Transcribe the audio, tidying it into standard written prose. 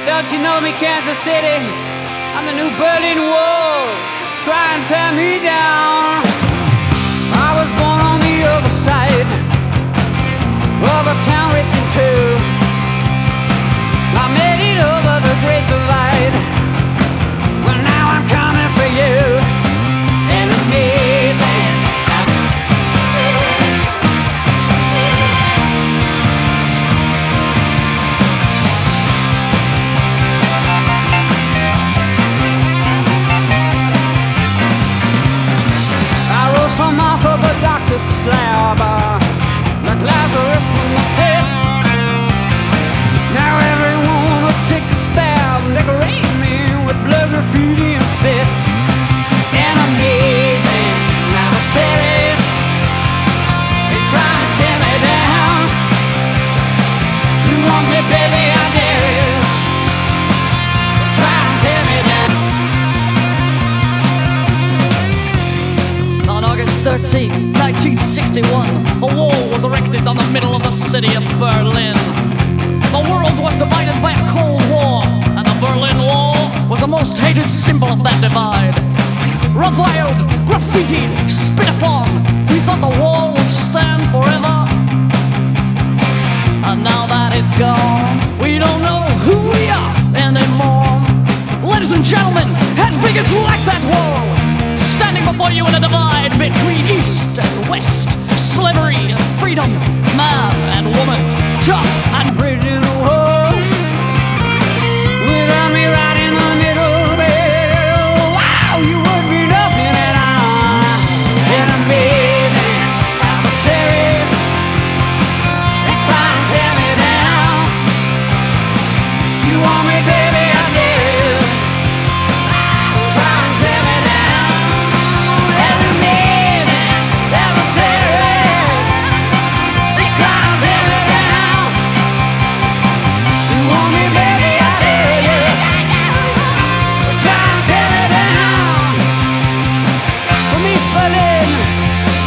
Don't you know me, Kansas City? I'm the new Berlin Wall. Try and tear me down. I was born on the other side of a town written two. I made it over the Great Divide. Well, now I'm coming for you. And amazing. From off of a doctor's slab, like Lazarus from the pit. Now everyone will take a stab, decorate me with blood, graffiti, and spit. And amazing, now the cities, they try to tear me down. You want me, baby, I dare you. They try to tear me down. On August 13, 1961, a wall was erected on the middle of the city of Berlin. The world was divided by a Cold War, and the Berlin Wall was the most hated symbol of that divide. Reviled, graffitied, spit upon, we thought the wall would stand forever. And now that it's gone, we don't know who we are anymore. Ladies and gentlemen, head figures like that wall, standing before you in a divide between East and West, slavery and freedom, man